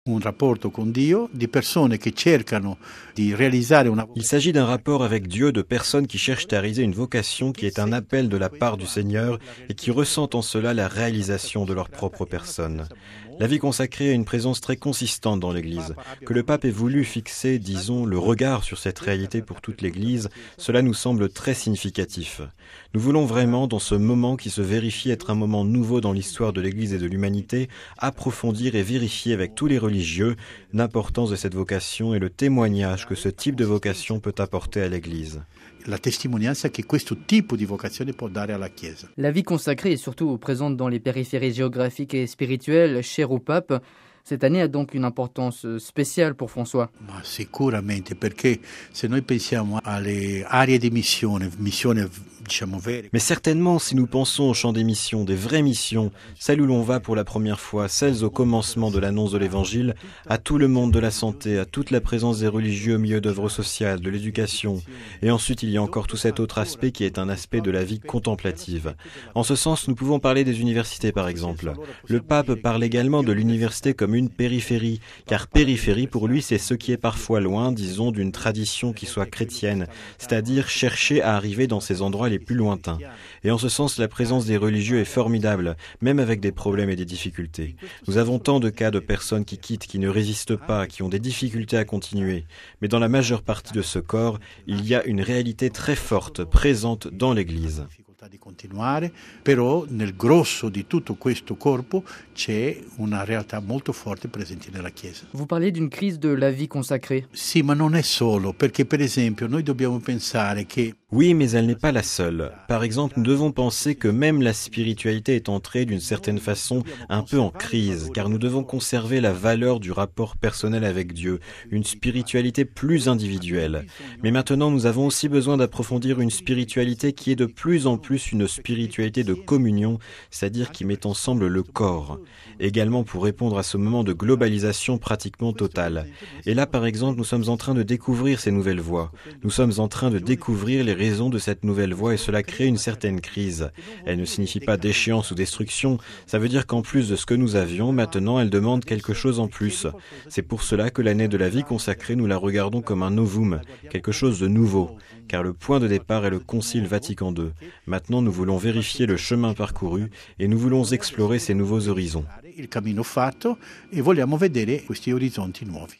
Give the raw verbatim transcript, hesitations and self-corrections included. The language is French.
Un rapporto con Dio di persone che cercano di realizzare una. Il s'agit d'un rapport avec Dieu de personnes qui cherchent à réaliser une vocation qui est un appel de la part du Seigneur et qui ressentent en cela la réalisation de leur propre personne. La vie consacrée a une présence très consistante dans l'Église. Que le pape ait voulu fixer, disons, le regard sur cette réalité pour toute l'Église, cela nous semble très significatif. Nous voulons vraiment, dans ce moment qui se vérifie être un moment nouveau dans l'histoire de l'Église et de l'humanité, approfondir et vérifier avec tous les religieux l'importance de cette vocation et le témoignage que ce type de vocation peut apporter à l'Église. La testimonianza che questo tipo di vocazione può dare alla Chiesa. La vie consacrée est surtout présente dans les périphéries géographiques et spirituelles chères au pape. Cette année a donc une importance spéciale pour François. Ma sicuramente, perché se noi pensiamo alle aree di missione, missione diciamo vere. Mais certainement, si nous pensons au champ des missions, des vraies missions, celles où l'on va pour la première fois, celles au commencement de l'annonce de l'Évangile, à tout le monde de la santé, à toute la présence des religieux au milieu d'œuvres sociales, de l'éducation. Et ensuite, il y a encore tout cet autre aspect qui est un aspect de la vie contemplative. En ce sens, nous pouvons parler des universités, par exemple. Le pape parle également de l'université comme une périphérie, car périphérie pour lui c'est ce qui est parfois loin, disons, d'une tradition qui soit chrétienne, c'est-à-dire chercher à arriver dans ces endroits les plus lointains. Et en ce sens, la présence des religieux est formidable, même avec des problèmes et des difficultés. Nous avons tant de cas de personnes qui quittent, qui ne résistent pas, qui ont des difficultés à continuer. Mais dans la majeure partie de ce corps, il y a une réalité très forte, présente dans l'Église. Di continuare, però nel grosso di tutto questo corpo c'è una realtà molto forte presente nella Chiesa. Vous parlez d'une crise de la vie consacrée. Sì, ma non è solo, perché per esempio noi dobbiamo pensare che. Oui, mais elle n'est pas la seule. Par exemple, nous devons penser que même la spiritualité est entrée d'une certaine façon un peu en crise, car nous devons conserver la valeur du rapport personnel avec Dieu, une spiritualité plus individuelle. Mais maintenant, nous avons aussi besoin d'approfondir une spiritualité qui est de plus en plus une spiritualité de communion, c'est-à-dire qui met ensemble le corps. Également pour répondre à ce moment de globalisation pratiquement totale. Et là, par exemple, nous sommes en train de découvrir ces nouvelles voies. Nous sommes en train de découvrir les raisons de cette nouvelle voie et cela crée une certaine crise. Elle ne signifie pas déchéance ou destruction, ça veut dire qu'en plus de ce que nous avions, maintenant elle demande quelque chose en plus. C'est pour cela que l'année de la vie consacrée, nous la regardons comme un novum, quelque chose de nouveau, car le point de départ est le Concile Vatican deux. Maintenant, nous voulons vérifier le chemin parcouru et nous voulons explorer ces nouveaux horizons. Il cammino fatto e vogliamo vedere questi orizzonti nuovi.